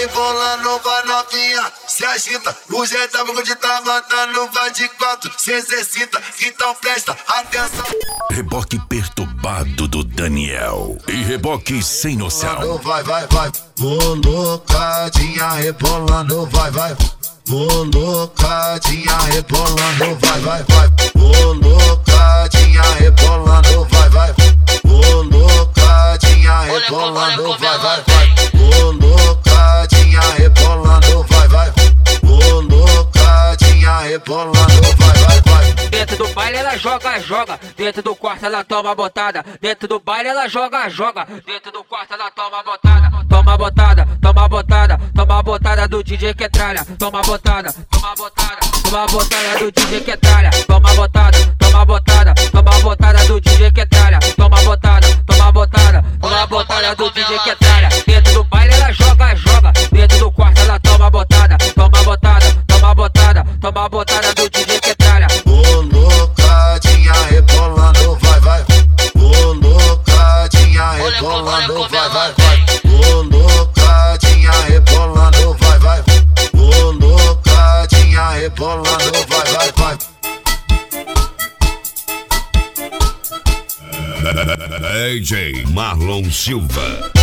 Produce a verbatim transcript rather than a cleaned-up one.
rebolando, vai novinha, se agita. O G W de tá mandando, vai de quatro, se exercita. Então presta atenção. Reboque perturbado do Daniel e reboque sem noção. Vai, vai, vai, colocadinha rebolando, vai, vai. Colocadinha rebolando, vai, vai, vai. Colocadinha rebolando, vai, vai. Colocadinha rebolando, vai, vai, vai. Colocadinha rebolando, vai, vai. Colocadinha rebolando, vai, vai, vai. Dentro do baile ela joga, joga. Dentro do quarto ela toma botada. Dentro do baile ela joga, joga. Dentro do quarto ela toma botada. Toma botada, toma botada. Toma botada do D J que tralha. Toma botada, toma botada. Toma botada do D J que tralha. Toma botada, toma botada. Toma botada do D J que tralha. Toma botada, toma botada. Toma botada do D J que tralha. Dentro do baile ela joga, joga. Dentro do quarto ela toma botada. Toma botada, toma botada. Toma botada do D J que tralha. Colocadinha rebolando, vai, vai. Colocadinha rebolando, vai, vai, vai. Colocadinha rebolando, vai, vai. Colocadinha rebolando, vai, vai, vai. D J Marlon Silva.